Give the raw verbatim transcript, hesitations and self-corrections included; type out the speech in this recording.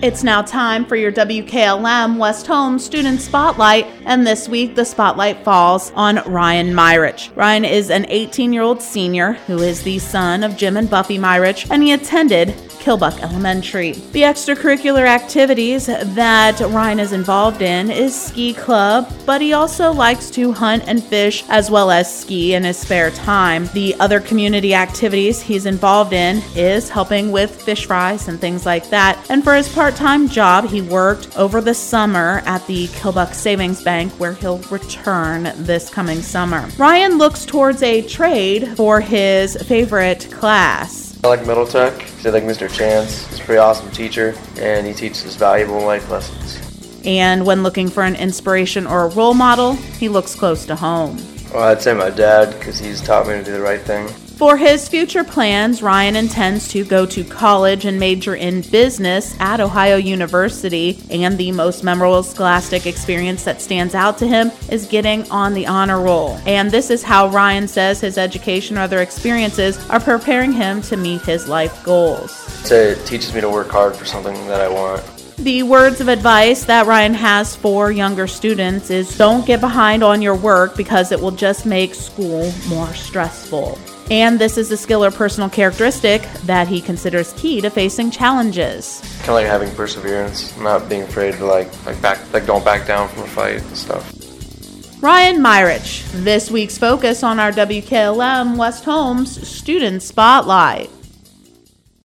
It's now time for your W K L M West Home Student Spotlight, and this week the spotlight falls on Ryan Myrich. Ryan is an eighteen-year-old senior who is the son of Jim and Buffy Myrich, and he attended Kilbuck Elementary. The extracurricular activities that Ryan is involved in is ski club, but he also likes to hunt and fish as well as ski in his spare time. The other community activities he's involved in is helping with fish fries and things like that. And for his part-time job, he worked over the summer at the Kilbuck Savings Bank, where he'll return this coming summer. Ryan looks towards a trade for his favorite class. I like Middle Tech. I like Mister Chance. He's a pretty awesome teacher, and he teaches valuable life lessons. And when looking for an inspiration or a role model, he looks close to home. Well, I'd say my dad, because he's taught me to do the right thing. For his future plans, Ryan intends to go to college and major in business at Ohio University, and the most memorable scholastic experience that stands out to him is getting on the honor roll. And this is how Ryan says his education or other experiences are preparing him to meet his life goals. I'd say it teaches me to work hard for something that I want. The words of advice that Ryan has for younger students is don't get behind on your work because it will just make school more stressful. And this is a skill or personal characteristic that he considers key to facing challenges. Kind of like having perseverance, not being afraid to like like back like don't back down from a fight and stuff. Ryan Myrich, this week's focus on our W K L M West Homes Student Spotlight.